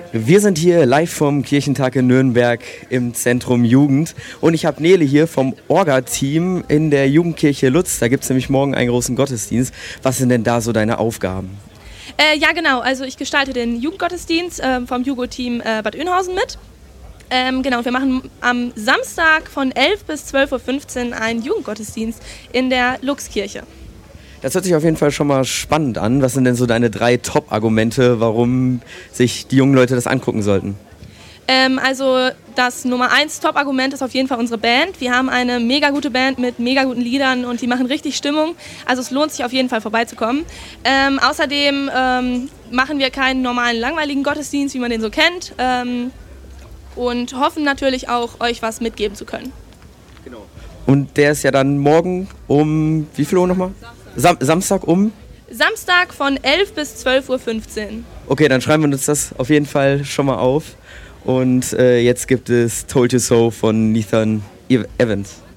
Wir sind hier live vom Kirchentag in Nürnberg im Zentrum Jugend und ich habe Nele hier vom Orga-Team in der Jugendkirche Lutz. Da gibt es nämlich morgen einen großen Gottesdienst. Was sind denn da so deine Aufgaben? Ja, genau. Also ich gestalte den Jugendgottesdienst vom Jugo-Team Bad Oeynhausen mit. Genau, wir machen am Samstag von 11 bis 12.15 Uhr einen Jugendgottesdienst in der Luxkirche. Das hört sich auf jeden Fall schon mal spannend an. Was sind denn so deine 3 Top-Argumente, warum sich die jungen Leute das angucken sollten? Also das Nummer 1 Top-Argument ist auf jeden Fall unsere Band. Wir haben eine mega gute Band mit mega guten Liedern und die machen richtig Stimmung. Also es lohnt sich auf jeden Fall vorbeizukommen. Außerdem machen wir keinen normalen langweiligen Gottesdienst, wie man den so kennt. Und hoffen natürlich auch, euch was mitgeben zu können. Genau. Und der ist ja dann morgen um, wie viel Uhr nochmal? Samstag um? Samstag von 11 bis 12.15 Uhr. Okay, dann schreiben wir uns das auf jeden Fall schon mal auf. Und jetzt gibt es Told You So von Nathan Evans.